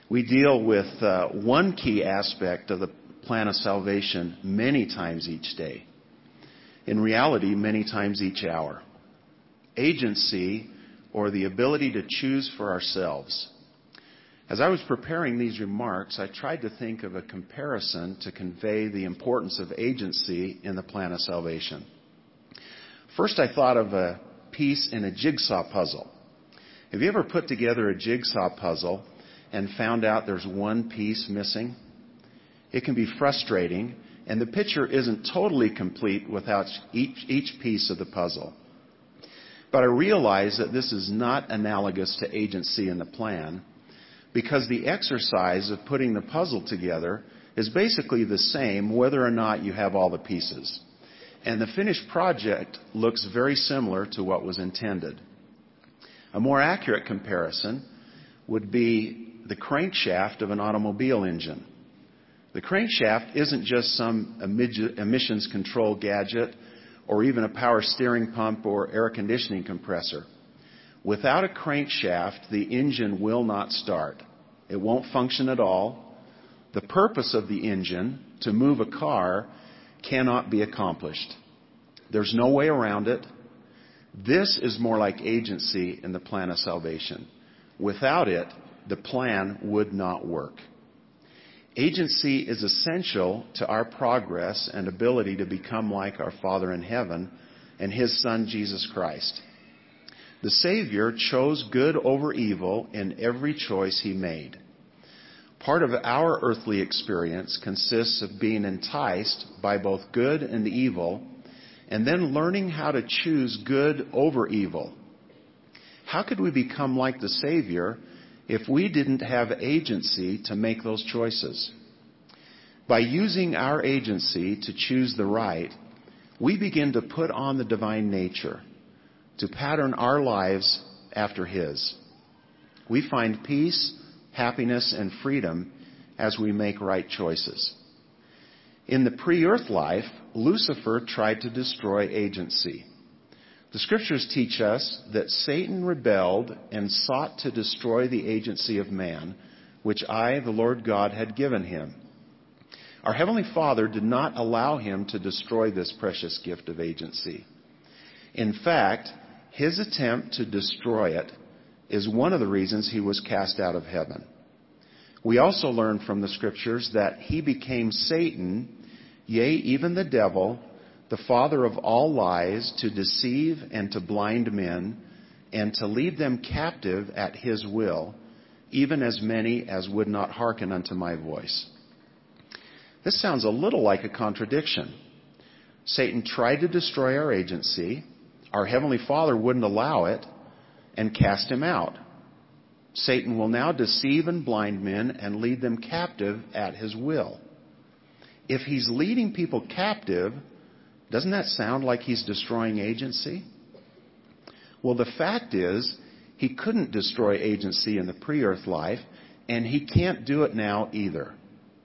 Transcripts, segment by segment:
We deal with one key aspect of the plan of salvation many times each day. In reality, many times each hour. Agency, or the ability to choose for ourselves. As I was preparing these remarks, I tried to think of a comparison to convey the importance of agency in the plan of salvation. First, I thought of a piece in a jigsaw puzzle. Have you ever put together a jigsaw puzzle and found out there's one piece missing? It can be frustrating, and the picture isn't totally complete without each piece of the puzzle. But I realize that this is not analogous to agency in the plan, because the exercise of putting the puzzle together is basically the same whether or not you have all the pieces. And the finished project looks very similar to what was intended. A more accurate comparison would be the crankshaft of an automobile engine. The crankshaft isn't just some emissions control gadget or even a power steering pump or air conditioning compressor. Without a crankshaft, the engine will not start. It won't function at all. The purpose of the engine, to move a car, cannot be accomplished. There's no way around it. This is more like agency in the plan of salvation. Without it, the plan would not work. Agency is essential to our progress and ability to become like our Father in heaven and His Son, Jesus Christ. The Savior chose good over evil in every choice He made. Part of our earthly experience consists of being enticed by both good and evil, and then learning how to choose good over evil. How could we become like the Savior if we didn't have agency to make those choices? By using our agency to choose the right, we begin to put on the divine nature, to pattern our lives after His. We find peace, happiness, and freedom as we make right choices. In the pre-earth life, Lucifer tried to destroy agency. The Scriptures teach us that Satan rebelled and sought to destroy the agency of man, which I, the Lord God, had given him. Our Heavenly Father did not allow him to destroy this precious gift of agency. In fact, his attempt to destroy it is one of the reasons he was cast out of heaven. We also learn from the Scriptures that he became Satan, yea, even the devil, the father of all lies, to deceive and to blind men, and to lead them captive at his will, even as many as would not hearken unto my voice. This sounds a little like a contradiction. Satan tried to destroy our agency. Our Heavenly Father wouldn't allow it and cast him out. Satan will now deceive and blind men and lead them captive at his will. If he's leading people captive, doesn't that sound like he's destroying agency? Well, the fact is, he couldn't destroy agency in the pre-earth life, and he can't do it now either.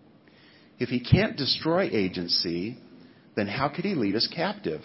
If he can't destroy agency, then how could he lead us captive?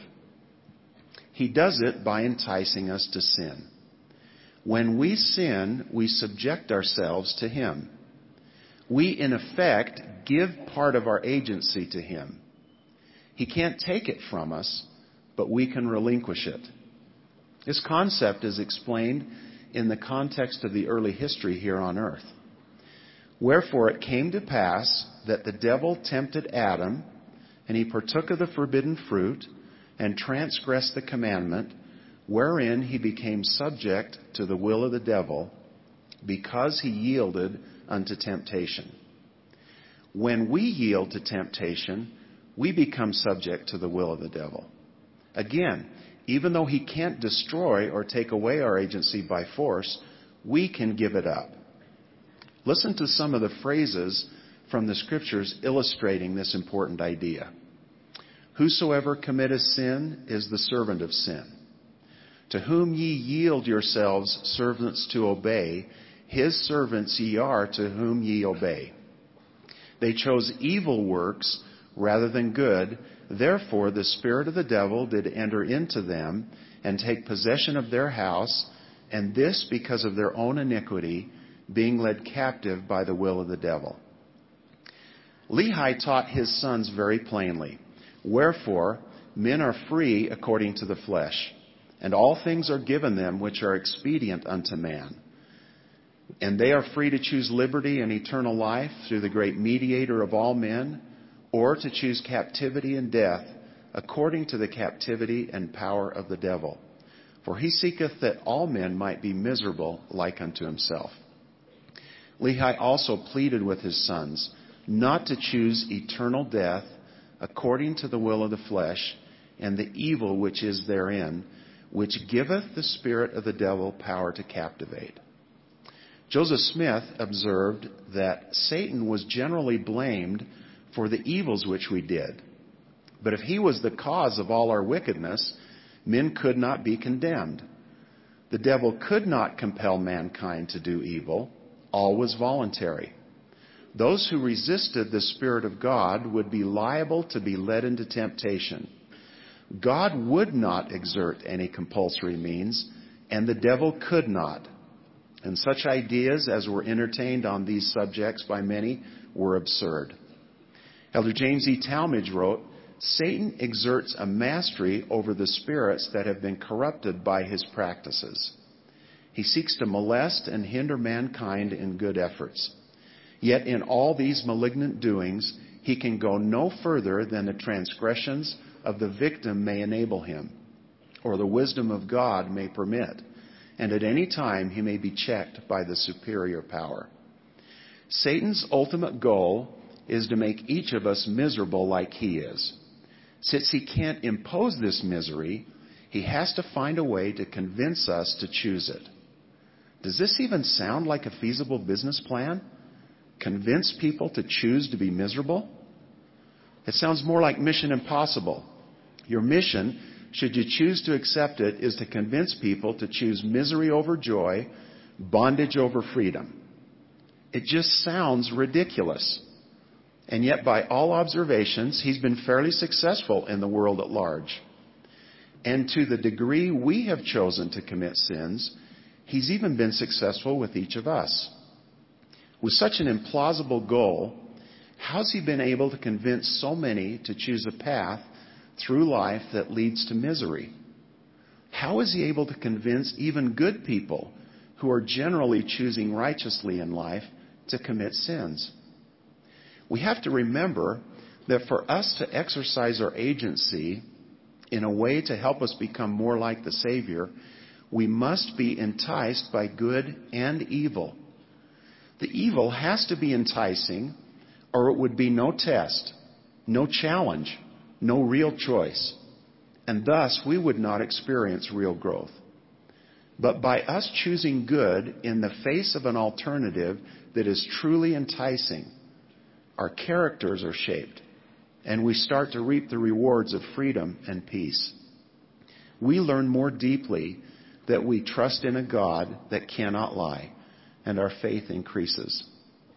He does it by enticing us to sin. When we sin, we subject ourselves to him. We, in effect, give part of our agency to him. He can't take it from us, but we can relinquish it. This concept is explained in the context of the early history here on earth. Wherefore it came to pass that the devil tempted Adam, and he partook of the forbidden fruit, and transgressed the commandment, wherein he became subject to the will of the devil, because he yielded unto temptation. When we yield to temptation, we become subject to the will of the devil. Again, even though he can't destroy or take away our agency by force, we can give it up. Listen to some of the phrases from the Scriptures illustrating this important idea. Whosoever committeth sin is the servant of sin. To whom ye yield yourselves servants to obey, his servants ye are to whom ye obey. They chose evil works rather than good. Therefore the spirit of the devil did enter into them and take possession of their house, and this because of their own iniquity, being led captive by the will of the devil. Lehi taught his sons very plainly, "Wherefore, men are free according to the flesh, and all things are given them which are expedient unto man. And they are free to choose liberty and eternal life through the great mediator of all men, or to choose captivity and death according to the captivity and power of the devil. For he seeketh that all men might be miserable like unto himself." Lehi also pleaded with his sons not to choose eternal death according to the will of the flesh and the evil which is therein, which giveth the spirit of the devil power to captivate. Joseph Smith observed that Satan was generally blamed for the evils which we did. But if he was the cause of all our wickedness, men could not be condemned. The devil could not compel mankind to do evil. All was voluntary. Those who resisted the Spirit of God would be liable to be led into temptation. God would not exert any compulsory means, and the devil could not. And such ideas as were entertained on these subjects by many were absurd. Elder James E. Talmage wrote, "Satan exerts a mastery over the spirits that have been corrupted by his practices. He seeks to molest and hinder mankind in good efforts. Yet in all these malignant doings, he can go no further than the transgressions of the victim may enable him, or the wisdom of God may permit, and at any time he may be checked by the superior power. Satan's ultimate goal is to make each of us miserable like he is. Since he can't impose this misery, he has to find a way to convince us to choose it. Does this even sound like a feasible business plan? Convince people to choose to be miserable? It sounds more like Mission Impossible. Your mission, should you choose to accept it, is to convince people to choose misery over joy, bondage over freedom. It just sounds ridiculous. And yet, by all observations, he's been fairly successful in the world at large. And to the degree we have chosen to commit sins, he's even been successful with each of us. With such an implausible goal, how's he been able to convince so many to choose a path through life that leads to misery? How is he able to convince even good people who are generally choosing righteously in life to commit sins? We have to remember that for us to exercise our agency in a way to help us become more like the Savior, we must be enticed by good and evil. The evil has to be enticing, or it would be no test, no challenge, no real choice, and thus we would not experience real growth. But by us choosing good in the face of an alternative that is truly enticing, our characters are shaped, and we start to reap the rewards of freedom and peace. We learn more deeply that we trust in a God that cannot lie, and our faith increases.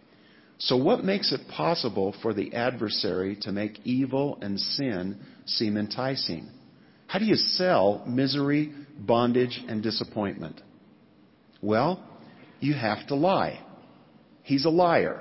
So what makes it possible for the adversary to make evil and sin seem enticing? How do you sell misery, bondage, and disappointment? Well, you have to lie. He's a liar.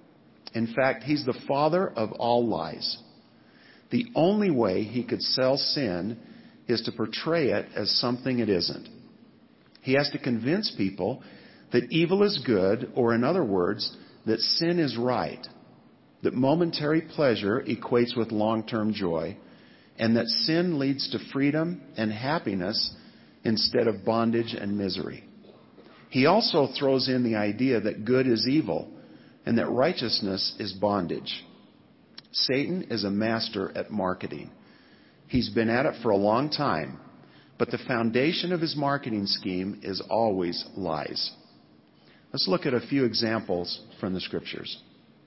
In fact, he's the father of all lies. The only way he could sell sin is to portray it as something it isn't. He has to convince people that evil is good, or in other words, that sin is right, that momentary pleasure equates with long-term joy, and that sin leads to freedom and happiness instead of bondage and misery. He also throws in the idea that good is evil and that righteousness is bondage. Satan is a master at marketing. He's been at it for a long time, but the foundation of his marketing scheme is always lies. Let's look at a few examples from the Scriptures.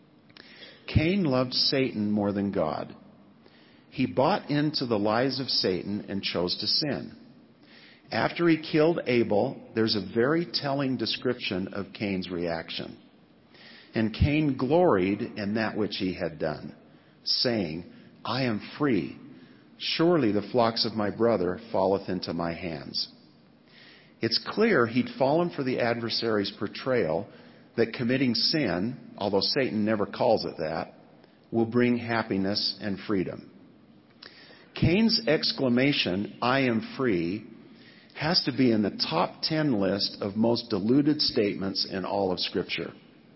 Cain loved Satan more than God. He bought into the lies of Satan and chose to sin. After he killed Abel, there's a very telling description of Cain's reaction. And Cain gloried in that which he had done, saying, "I am free. Surely the flocks of my brother falleth into my hands." It's clear he'd fallen for the adversary's portrayal that committing sin, although Satan never calls it that, will bring happiness and freedom. Cain's exclamation, "I am free," has to be in the top 10 list of most diluted statements in all of Scripture.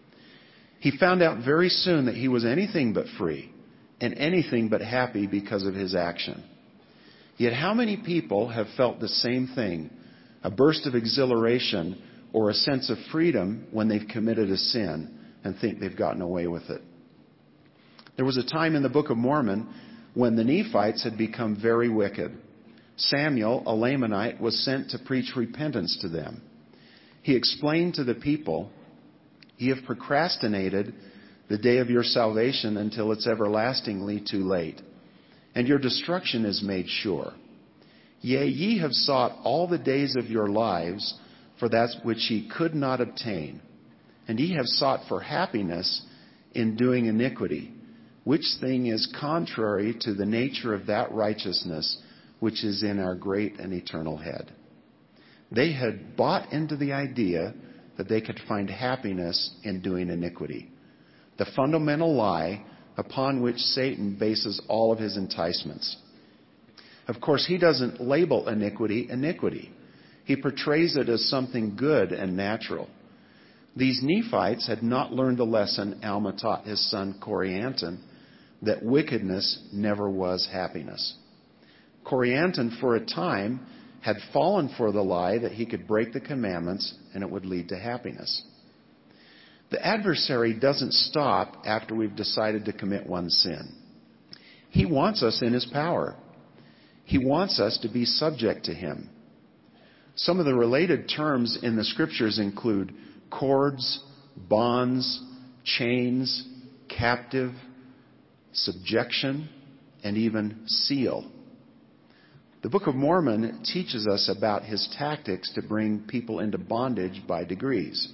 He found out very soon that he was anything but free and anything but happy because of his action. Yet how many people have felt the same thing, a burst of exhilaration or a sense of freedom when they've committed a sin and think they've gotten away with it? There was a time in the Book of Mormon when the Nephites had become very wicked. Samuel, a Lamanite, was sent to preach repentance to them. He explained to the people, "Ye have procrastinated the day of your salvation until it's everlastingly too late, and your destruction is made sure. Yea, ye have sought all the days of your lives for that which ye could not obtain, and ye have sought for happiness in doing iniquity, which thing is contrary to the nature of that righteousness which is in our great and eternal Head." They had bought into the idea that they could find happiness in doing iniquity, the fundamental lie upon which Satan bases all of his enticements. Of course, he doesn't label iniquity iniquity. He portrays it as something good and natural. These Nephites had not learned the lesson Alma taught his son Corianton, that wickedness never was happiness. Corianton, for a time, had fallen for the lie that he could break the commandments and it would lead to happiness. The adversary doesn't stop after we've decided to commit one sin. He wants us in his power. He wants us to be subject to him. Some of the related terms in the Scriptures include cords, bonds, chains, captive, subjection, and even seal. The Book of Mormon teaches us about his tactics to bring people into bondage by degrees.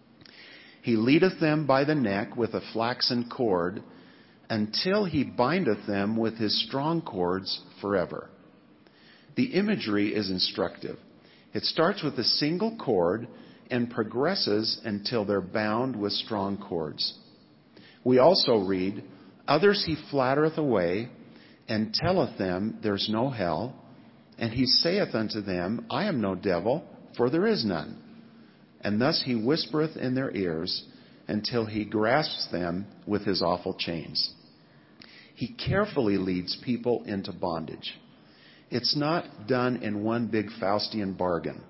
"He leadeth them by the neck with a flaxen cord, until he bindeth them with his strong cords forever." The imagery is instructive. It starts with a single cord and progresses until they're bound with strong cords. We also read, "Others he flattereth away, and telleth them there's no hell. And he saith unto them, I am no devil, for there is none. And thus he whispereth in their ears, until he grasps them with his awful chains." He carefully leads people into bondage. It's not done in one big Faustian bargain.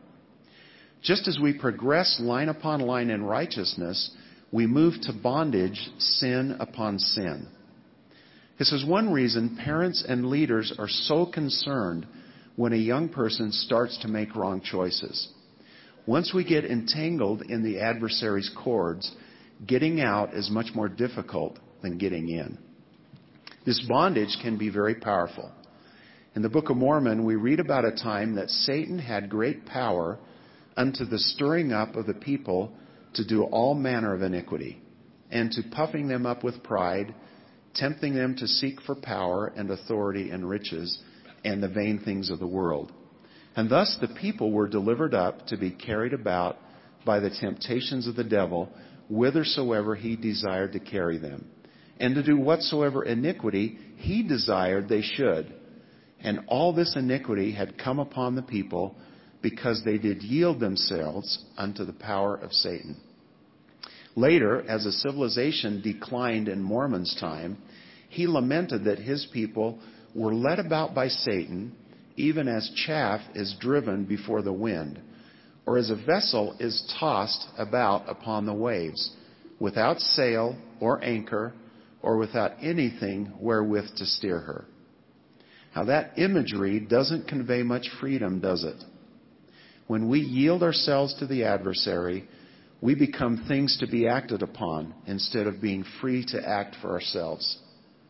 Just as we progress line upon line in righteousness, we move to bondage, sin upon sin. This is one reason parents and leaders are so concerned when a young person starts to make wrong choices. Once we get entangled in the adversary's cords, getting out is much more difficult than getting in. This bondage can be very powerful. In the Book of Mormon, we read about a time that Satan had great power unto the stirring up of the people to do all manner of iniquity, and to puffing them up with pride, tempting them to seek for power and authority and riches and the vain things of the world. And thus the people were delivered up to be carried about by the temptations of the devil, whithersoever he desired to carry them, and to do whatsoever iniquity he desired they should. And all this iniquity had come upon the people, because they did yield themselves unto the power of Satan. Later, as a civilization declined in Mormon's time, he lamented that his people were led about by Satan, even as chaff is driven before the wind, or as a vessel is tossed about upon the waves, without sail or anchor, or without anything wherewith to steer her. Now that imagery doesn't convey much freedom, does it? When we yield ourselves to the adversary, we become things to be acted upon instead of being free to act for ourselves.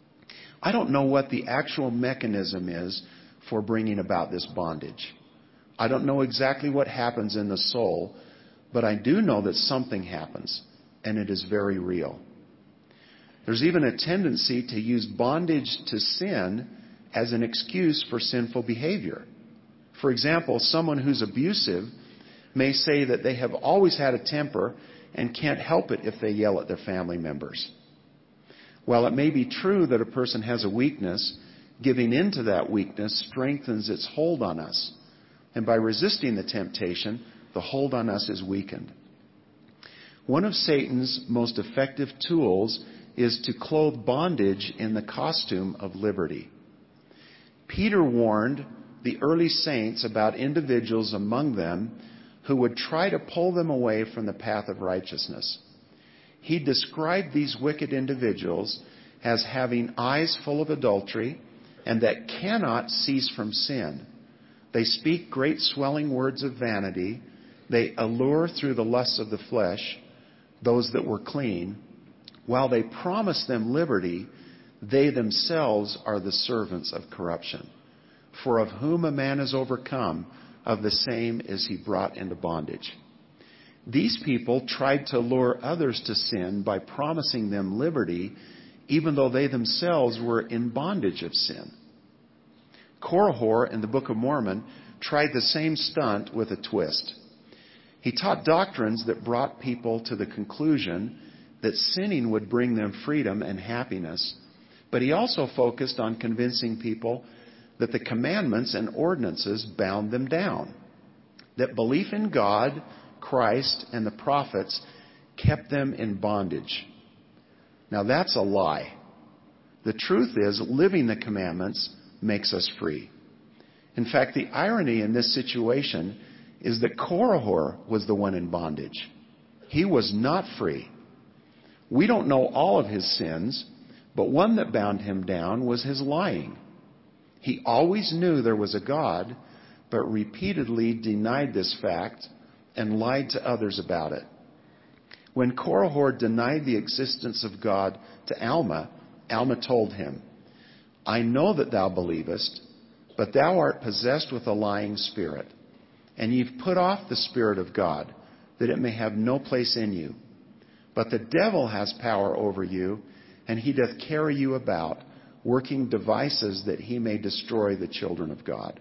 I don't know what the actual mechanism is for bringing about this bondage. I don't know exactly what happens in the soul, but I do know that something happens, and it is very real. There's even a tendency to use bondage to sin as an excuse for sinful behavior. For example, someone who's abusive may say that they have always had a temper and can't help it if they yell at their family members. While it may be true that a person has a weakness, giving in to that weakness strengthens its hold on us. And by resisting the temptation, the hold on us is weakened. One of Satan's most effective tools is to clothe bondage in the costume of liberty. Peter warned the early saints about individuals among them who would try to pull them away from the path of righteousness. He described these wicked individuals as having eyes full of adultery and that cannot cease from sin. They speak great swelling words of vanity. They allure through the lusts of the flesh those that were clean. While they promise them liberty, they themselves are the servants of corruption. For of whom a man is overcome, of the same is he brought into bondage. These people tried to lure others to sin by promising them liberty, even though they themselves were in bondage of sin. Korihor in the Book of Mormon tried the same stunt with a twist. He taught doctrines that brought people to the conclusion that sinning would bring them freedom and happiness, but he also focused on convincing people that the commandments and ordinances bound them down, that belief in God, Christ, and the prophets kept them in bondage. Now that's a lie. The truth is, living the commandments makes us free. In fact, the irony in this situation is that Korihor was the one in bondage. He was not free. We don't know all of his sins, but one that bound him down was his lying. He always knew there was a God, but repeatedly denied this fact and lied to others about it. When Korihor denied the existence of God to Alma, Alma told him, "I know that thou believest, but thou art possessed with a lying spirit, and you've put off the Spirit of God, that it may have no place in you. But the devil has power over you, and he doth carry you about, working devices that he may destroy the children of God."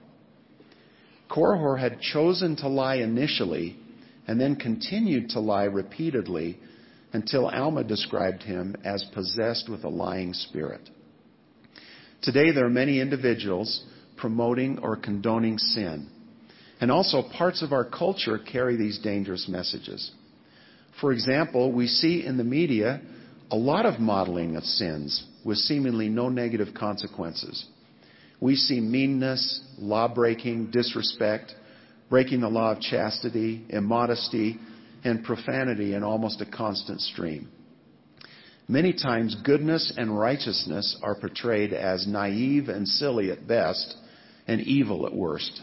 Korihor had chosen to lie initially, and then continued to lie repeatedly until Alma described him as possessed with a lying spirit. Today there are many individuals promoting or condoning sin. And also parts of our culture carry these dangerous messages. For example, we see in the media a lot of modeling of sins with seemingly no negative consequences. We see meanness, law-breaking, disrespect, breaking the law of chastity, immodesty, and profanity in almost a constant stream. Many times, goodness and righteousness are portrayed as naive and silly at best, and evil at worst.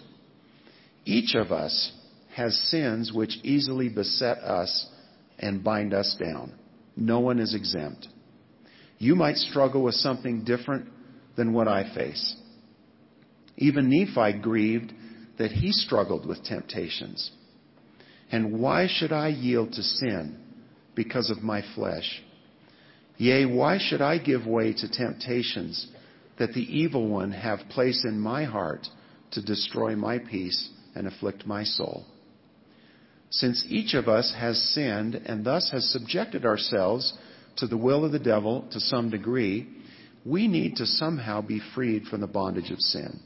Each of us has sins which easily beset us and bind us down. No one is exempt. You might struggle with something different than what I face. Even Nephi grieved that he struggled with temptations. And why should I yield to sin because of my flesh? Yea, why should I give way to temptations that the evil one have place in my heart to destroy my peace and afflict my soul? Since each of us has sinned and thus has subjected ourselves to the will of the devil to some degree, we need to somehow be freed from the bondage of sin.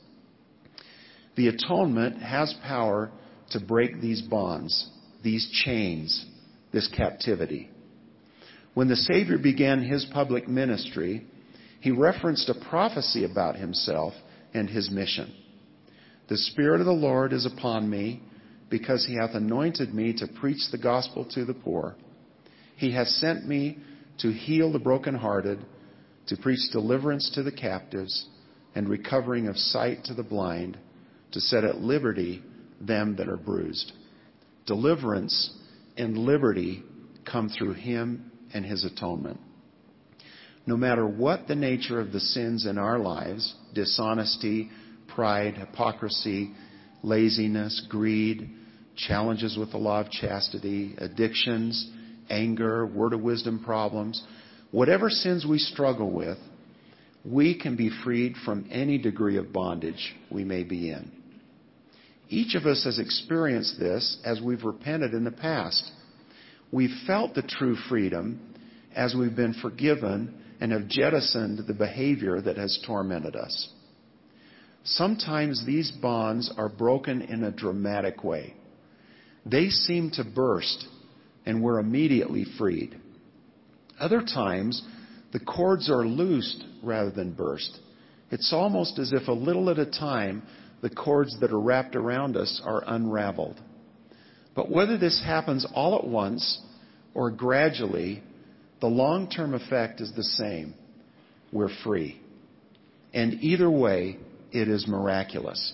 The atonement has power to break these bonds, these chains, this captivity. When the Savior began his public ministry, he referenced a prophecy about himself and his mission. The Spirit of the Lord is upon me, because he hath anointed me to preach the gospel to the poor. He hath sent me to heal the brokenhearted, to preach deliverance to the captives, and recovering of sight to the blind, to set at liberty them that are bruised. Deliverance and liberty come through him and his atonement. No matter what the nature of the sins in our lives, dishonesty, pride, hypocrisy, laziness, greed, challenges with the law of chastity, addictions, anger, word of wisdom problems, whatever sins we struggle with, we can be freed from any degree of bondage we may be in. Each of us has experienced this as we've repented in the past. We've felt the true freedom as we've been forgiven and have jettisoned the behavior that has tormented us. Sometimes these bonds are broken in a dramatic way. They seem to burst, and we're immediately freed. Other times, the cords are loosed rather than burst. It's almost as if a little at a time, the cords that are wrapped around us are unraveled. But whether this happens all at once or gradually, the long-term effect is the same. We're free. And either way, it is miraculous.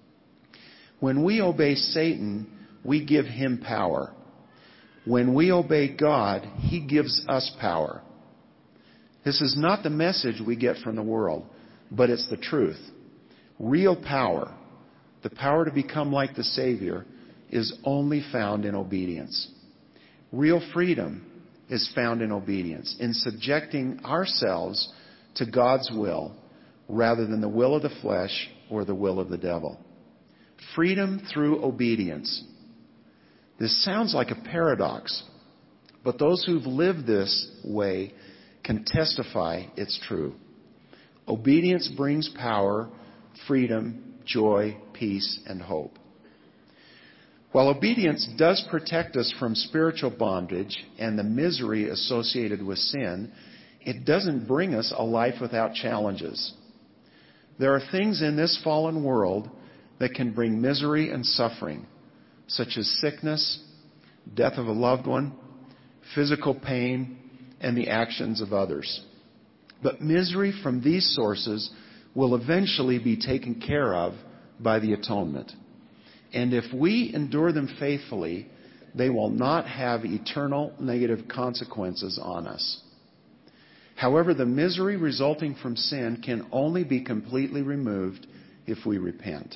When we obey Satan, we give him power. When we obey God, he gives us power. This is not the message we get from the world, but it's the truth. Real power, the power to become like the Savior, is only found in obedience. Real freedom is found in obedience, in subjecting ourselves to God's will rather than the will of the flesh or the will of the devil. Freedom through obedience. This sounds like a paradox, but those who've lived this way can testify it's true. Obedience brings power, freedom, joy, peace, and hope. While obedience does protect us from spiritual bondage and the misery associated with sin, it doesn't bring us a life without challenges. There are things in this fallen world that can bring misery and suffering, such as sickness, death of a loved one, physical pain, and the actions of others. But misery from these sources will eventually be taken care of by the atonement. And if we endure them faithfully, they will not have eternal negative consequences on us. However, the misery resulting from sin can only be completely removed if we repent.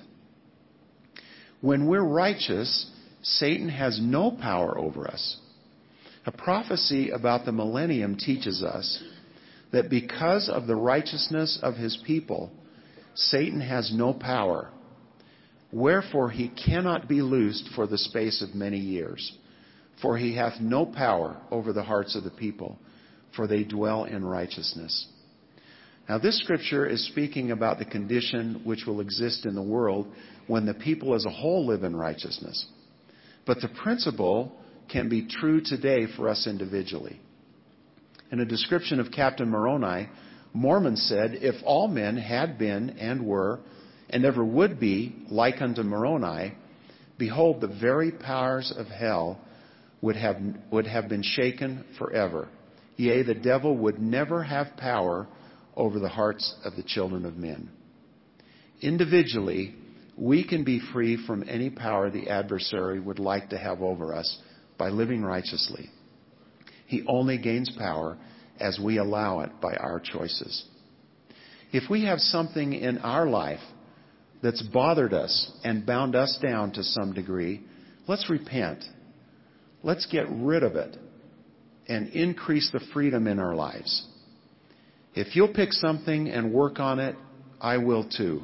When we're righteous, Satan has no power over us. A prophecy about the millennium teaches us that because of the righteousness of his people, Satan has no power. Wherefore he cannot be loosed for the space of many years. For he hath no power over the hearts of the people, for they dwell in righteousness. Now this scripture is speaking about the condition which will exist in the world when the people as a whole live in righteousness. But the principle can be true today for us individually. In a description of Captain Moroni, Mormon said, "If all men had been and were and ever would be like unto Moroni, behold, the very powers of hell would have been shaken forever. Yea, the devil would never have power over the hearts of the children of men." Individually, we can be free from any power the adversary would like to have over us by living righteously. He only gains power as we allow it by our choices. If we have something in our life that's bothered us and bound us down to some degree, let's repent. Let's get rid of it and increase the freedom in our lives. If you'll pick something and work on it, I will too.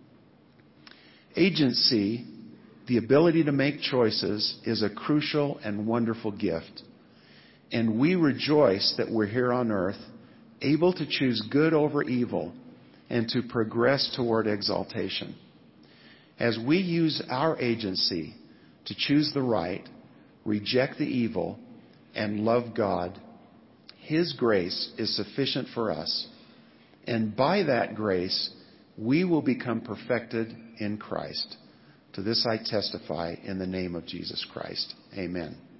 Agency, the ability to make choices, is a crucial and wonderful gift. And we rejoice that we're here on earth, able to choose good over evil and to progress toward exaltation. As we use our agency to choose the right, reject the evil, and love God, his grace is sufficient for us. And by that grace, we will become perfected in Christ. To this I testify in the name of Jesus Christ. Amen.